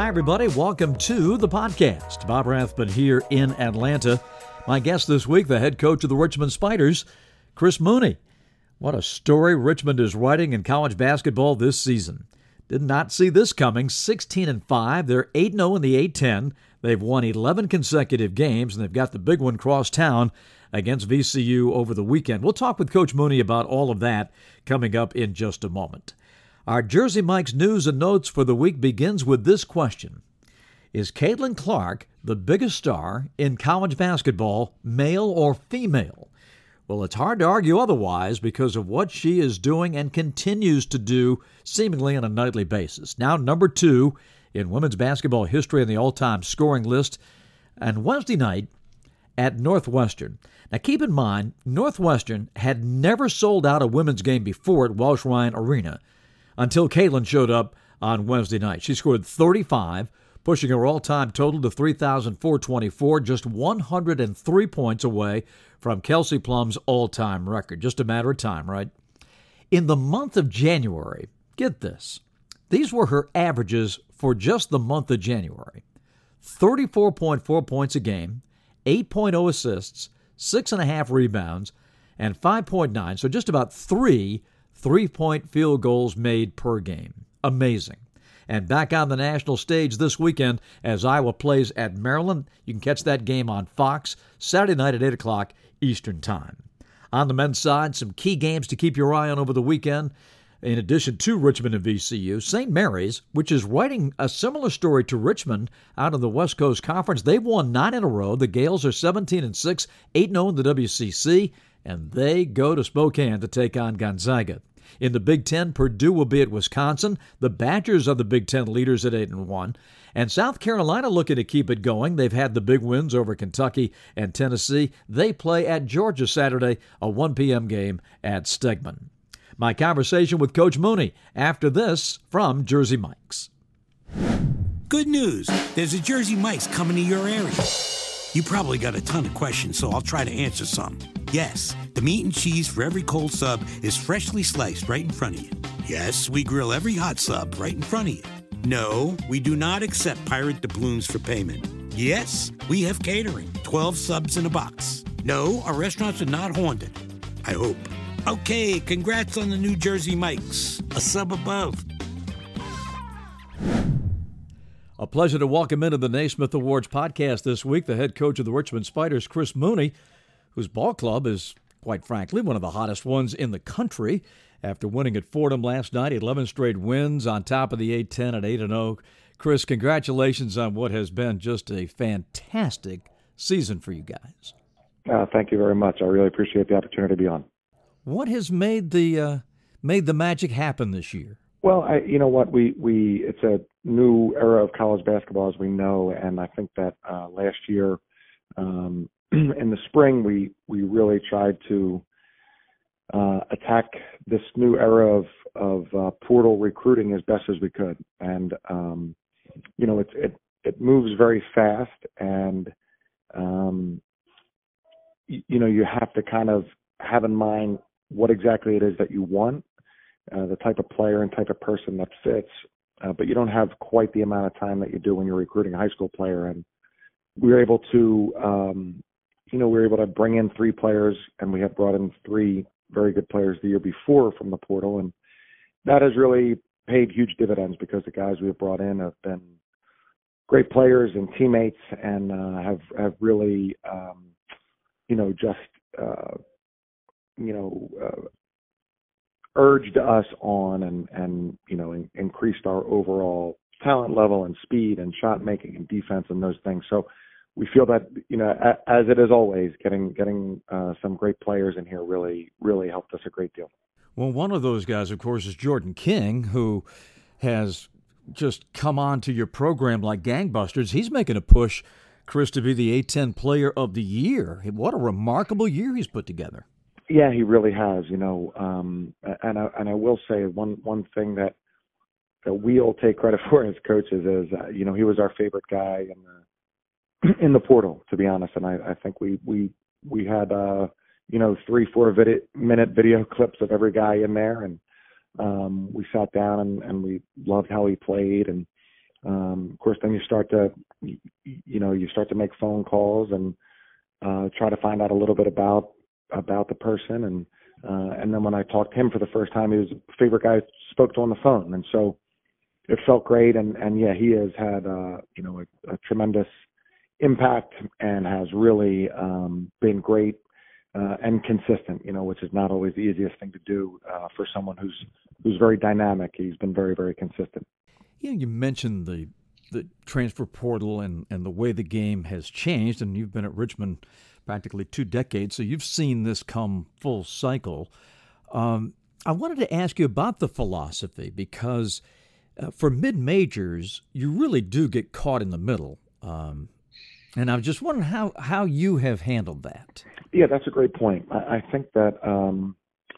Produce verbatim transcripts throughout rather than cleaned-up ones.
Hi, everybody. Welcome to the podcast. Bob Rathbun here in Atlanta. My guest this week, the head coach of the Richmond Spiders, Chris Mooney. What a story Richmond is writing in college basketball this season. Did not see this coming. sixteen and five. They're eight and oh in the A ten. They've won eleven consecutive games, and they've got the big one cross town against V C U over the weekend. We'll talk with Coach Mooney about all of that coming up in just a moment. Our Jersey Mike's news and notes for the week begins with this question. Is Caitlin Clark the biggest star in college basketball, male or female? Well, it's hard to argue otherwise because of what she is doing and continues to do seemingly on a nightly basis. Now number two in women's basketball history on the all-time scoring list. And Wednesday night at Northwestern. Now keep in mind, Northwestern had never sold out a women's game before at Welsh Ryan Arena until Caitlin showed up on Wednesday night. She scored thirty-five, pushing her all-time total to three thousand four hundred twenty-four, just one hundred three points away from Kelsey Plum's all-time record. Just a matter of time, right? In the month of January, get this, these were her averages for just the month of January. thirty-four point four points a game, eight point oh assists, six point five rebounds, and five point nine, so just about three three-point field goals made per game. Amazing. And back on the national stage this weekend as Iowa plays at Maryland. You can catch that game on Fox Saturday night at eight o'clock Eastern Time. On the men's side, some key games to keep your eye on over the weekend. In addition to Richmond and V C U, Saint Mary's, which is writing a similar story to Richmond out of the West Coast Conference. They've won nine in a row. The Gales are seventeen and six, eight and oh in the W C C, and they go to Spokane to take on Gonzaga. In the Big Ten, Purdue will be at Wisconsin. The Badgers are the Big Ten leaders at eight and one. And South Carolina looking to keep it going. They've had the big wins over Kentucky and Tennessee. They play at Georgia Saturday, a one p.m. game at Stegman. My conversation with Coach Mooney after this from Jersey Mike's. Good news. There's a Jersey Mike's coming to your area. You probably got a ton of questions, so I'll try to answer some. Yes, the meat and cheese for every cold sub is freshly sliced right in front of you. Yes, we grill every hot sub right in front of you. No, we do not accept pirate doubloons for payment. Yes, we have catering, twelve subs in a box. No, our restaurants are not haunted. I hope. Okay, congrats on the new Jersey Mike's. A sub above. A pleasure to welcome into the Naismith Awards podcast this week the head coach of the Richmond Spiders, Chris Mooney, whose ball club is, quite frankly, one of the hottest ones in the country. After winning at Fordham last night, eleven straight wins on top of the A ten at eight and oh. Chris, congratulations on what has been just a fantastic season for you guys. Uh, thank you very much. I really appreciate the opportunity to be on. What has made the uh, made the magic happen this year? Well, I, you know what, we, we it's a new era of college basketball, as we know, and I think that uh, last year um, in the spring we we really tried to uh, attack this new era of of uh, portal recruiting as best as we could, and um, you know it it it moves very fast, and um, you, you know you have to kind of have in mind what exactly it is that you want. Uh, the type of player and type of person that fits, uh, but you don't have quite the amount of time that you do when you're recruiting a high school player. And we were able to, um, you know, we were able to bring in three players, and we had brought in three very good players the year before from the portal, and that has really paid huge dividends because the guys we have brought in have been great players and teammates, and uh, have have really, um, you know, just, uh, you know. Uh, urged us on and, and you know, in, increased our overall talent level and speed and shot making and defense and those things. So we feel that, you know, a, as it is always, getting getting uh, some great players in here really, really helped us a great deal. Well, one of those guys, of course, is Jordan King, who has just come on to your program like gangbusters. He's making a push, Chris, to be the A ten Player of the Year. What a remarkable year he's put together. Yeah, he really has, you know, um, and I, and I will say one one thing that that we'll take credit for as coaches is, uh, you know, he was our favorite guy in the in the portal, to be honest, and I, I think we we we had uh, you know three four vid- minute video clips of every guy in there, and um, we sat down and, and we loved how he played, and Um, of course, then you start to, you know, you start to make phone calls and uh, try to find out a little bit about about the person. And uh, and then when I talked to him for the first time, he was the favorite guy I spoke to on the phone. And so it felt great. And, and yeah, he has had, uh, you know, a, a tremendous impact and has really um, been great uh, and consistent, you know, which is not always the easiest thing to do uh, for someone who's who's very dynamic. He's been very, very consistent. Yeah, you mentioned the the transfer portal and, and the way the game has changed, and you've been at Richmond practically two decades, so you've seen this come full cycle. Um, I wanted to ask you about the philosophy because uh, for mid-majors, you really do get caught in the middle. Um, and I was just wondering how, how you have handled that. Yeah, that's a great point. I, I think that, um,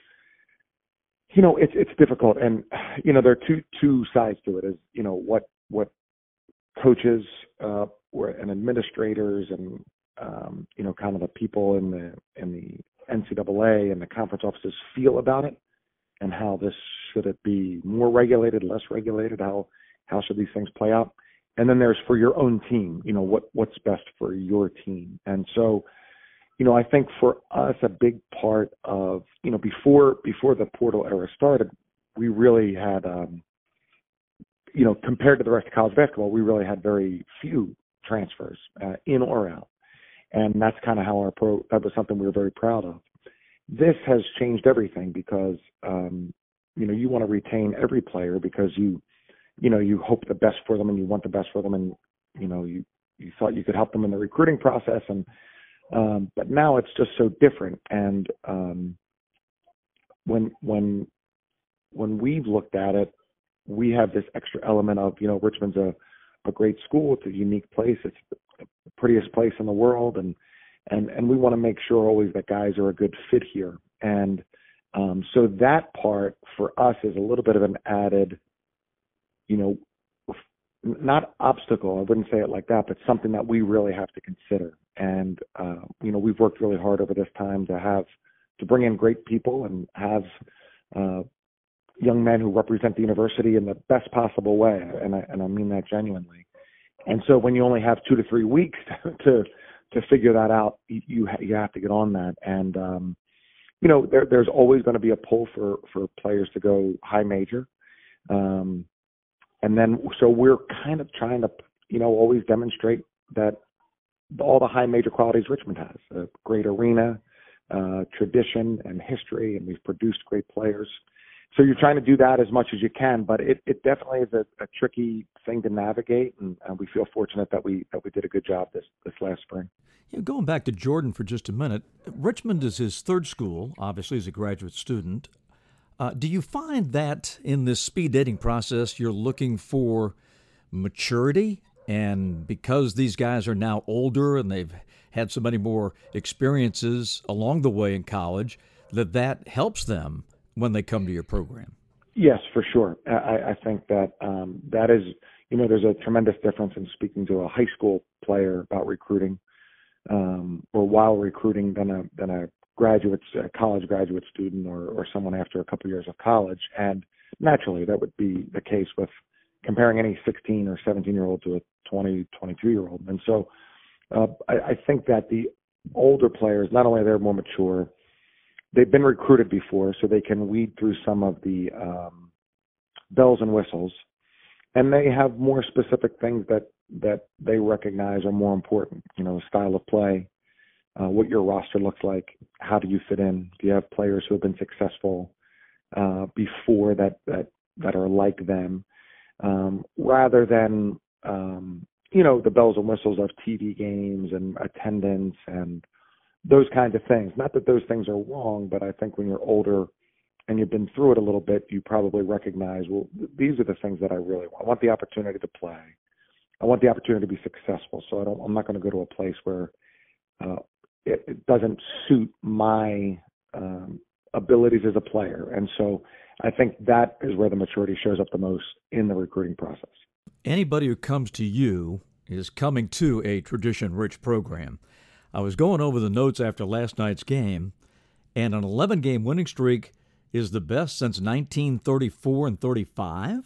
you know, it's it's difficult. And, you know, there are two two sides to it. Is, you know, what what coaches uh, or, and administrators and, um, you know, kind of the people in the in the N C double A and the conference offices feel about it, and how this, should it be more regulated, less regulated, how how should these things play out? And then there's for your own team, you know, what what's best for your team. And so, you know, I think for us, a big part of, you know, before before the portal era started, we really had, um, you know, compared to the rest of college basketball, we really had very few transfers uh, in or out. And that's kind of how our pro, that was something we were very proud of. This has changed everything because, um, you know, you want to retain every player because you, you know, you hope the best for them and you want the best for them. And, you know, you, you thought you could help them in the recruiting process. And, um, but now it's just so different. And, um, when, when, when we've looked at it, we have this extra element of, you know, Richmond's a, a great school. It's a unique place. It's the prettiest place in the world. And, and, and we want to make sure always that guys are a good fit here. And, um, so that part for us is a little bit of an added, you know, not obstacle, I wouldn't say it like that, but something that we really have to consider. And, uh, you know, we've worked really hard over this time to have, to bring in great people and have, uh, young men who represent the university in the best possible way. And I, and I mean that genuinely. And so when you only have two to three weeks to, to figure that out, you, you have to get on that. And, um, you know, there, there's always going to be a pull for, for players to go high major. Um, and then, so we're kind of trying to, you know, always demonstrate that all the high major qualities Richmond has, a great arena, uh, tradition and history, and we've produced great players. So you're trying to do that as much as you can, but it, it definitely is a, a tricky thing to navigate, and, and we feel fortunate that we that we did a good job this, this last spring. Yeah, going back to Jordan for just a minute, Richmond is his third school, obviously as a graduate student. Uh, do you find that in this speed dating process you're looking for maturity? And because these guys are now older and they've had so many more experiences along the way in college, that that helps them when they come to your program? Yes, for sure. I, I think that um, that is, you know, there's a tremendous difference in speaking to a high school player about recruiting um, or while recruiting than a than a graduate, a college graduate student or, or someone after a couple of years of college. And naturally, that would be the case with comparing any sixteen or seventeen year old to a twenty, twenty-two year old. And so uh, I, I think that the older players, not only are they more mature, they've been recruited before, so they can weed through some of the um, bells and whistles, and they have more specific things that, that they recognize are more important. You know, style of play, uh, what your roster looks like, how do you fit in? Do you have players who have been successful uh, before that, that that are like them, um, rather than um, you know, the bells and whistles of T V games and attendance and those kinds of things. Not that those things are wrong, but I think when you're older and you've been through it a little bit, you probably recognize, well, these are the things that I really want. I want the opportunity to play. I want the opportunity to be successful. So I don't, I'm not going to go to a place where uh, it, it doesn't suit my um, abilities as a player. And so I think that is where the maturity shows up the most in the recruiting process. Anybody who comes to you is coming to a tradition-rich program. I was going over the notes after last night's game, and an eleven-game winning streak is the best since nineteen thirty-four and thirty-five.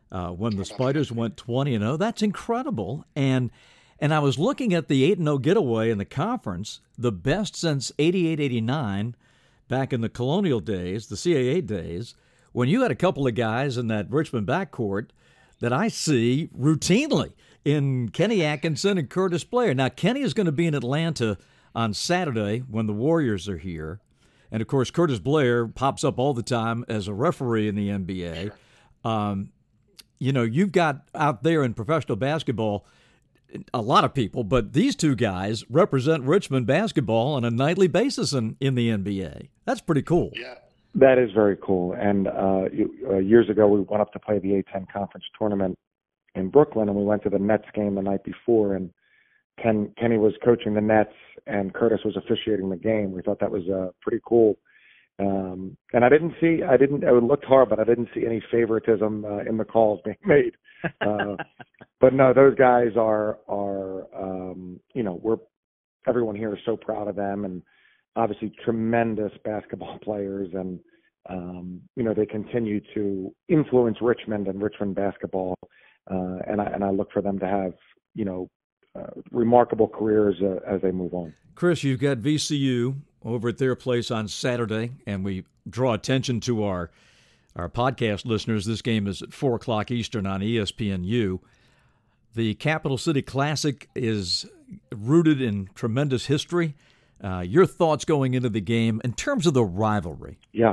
uh, when the Spiders went twenty and oh. That's incredible. And and I was looking at the eight and oh getaway in the conference, the best since eighty-eight eighty-nine, back in the Colonial days, the C A A days, when you had a couple of guys in that Richmond backcourt that I see routinely in Kenny Atkinson and Curtis Blair. Now, Kenny is going to be in Atlanta on Saturday when the Warriors are here. And, of course, Curtis Blair pops up all the time as a referee in the N B A. Um, you know, you've got out there in professional basketball a lot of people, but these two guys represent Richmond basketball on a nightly basis in, in the N B A. That's pretty cool. Yeah. That is very cool. And uh, uh, years ago, we went up to play the A ten conference tournament in Brooklyn, and we went to the Nets game the night before, and Ken, Kenny was coaching the Nets, and Curtis was officiating the game. We thought that was uh, pretty cool. Um, and I didn't see, I didn't, it looked hard, but I didn't see any favoritism uh, in the calls being made. Uh, but no, those guys are, are um, you know, we're, everyone here is so proud of them, and obviously tremendous basketball players, and um, you know, they continue to influence Richmond and Richmond basketball, uh, and I and I look for them to have, you know, uh, remarkable careers uh, as they move on. Chris, you've got V C U over at their place on Saturday, and we draw attention to our our podcast listeners. This game is at four o'clock Eastern on E S P N U. The Capital City Classic is rooted in tremendous history. Uh, your thoughts going into the game in terms of the rivalry? Yeah.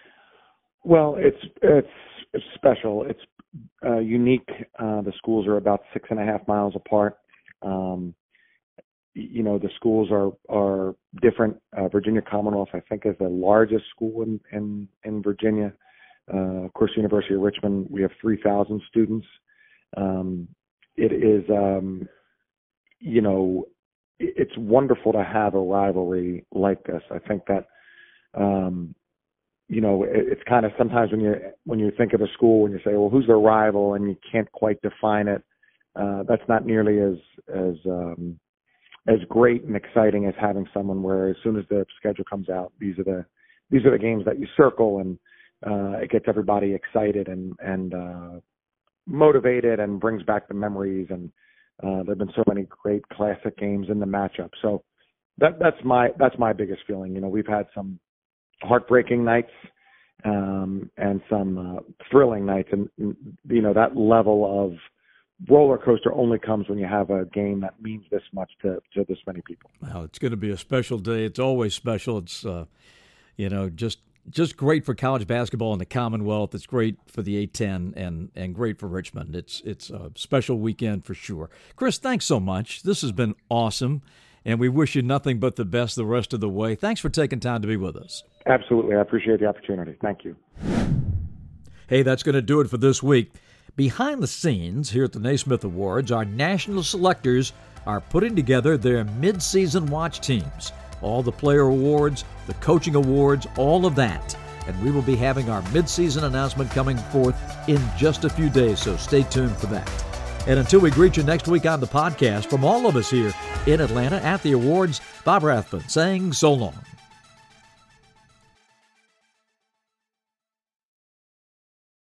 Well, it's it's, it's special. It's uh, unique. Uh, the schools are about six and a half miles apart. Um, you know, the schools are are different. Uh, Virginia Commonwealth, I think, is the largest school in in, in Virginia. Uh, of course, University of Richmond, we have three thousand students. Um, it is, um, you know, it's wonderful to have a rivalry like this. I think that, um, you know, it, it's kind of sometimes when you when you think of a school and you say, well, who's their rival, and you can't quite define it. Uh, that's not nearly as as um, as great and exciting as having someone where as soon as the schedule comes out, these are the these are the games that you circle, and uh, it gets everybody excited and and uh, motivated and brings back the memories. And Uh, there have been so many great classic games in the matchup. So that, that's my that's my biggest feeling. You know, we've had some heartbreaking nights um, and some uh, thrilling nights, and you know that level of roller coaster only comes when you have a game that means this much to, to this many people. Well, it's going to be a special day. It's always special. It's uh, you know just. Just great for college basketball in the Commonwealth. It's great for the A ten and, and great for Richmond. It's it's a special weekend for sure. Chris, thanks so much. This has been awesome, and we wish you nothing but the best the rest of the way. Thanks for taking time to be with us. Absolutely. I appreciate the opportunity. Thank you. Hey, that's going to do it for this week. Behind the scenes here at the Naismith Awards, our national selectors are putting together their mid-season watch teams. All the player awards, the coaching awards, all of that. And we will be having our mid-season announcement coming forth in just a few days, so stay tuned for that. And until we greet you next week on the podcast, from all of us here in Atlanta at the awards, Bob Rathbun saying so long.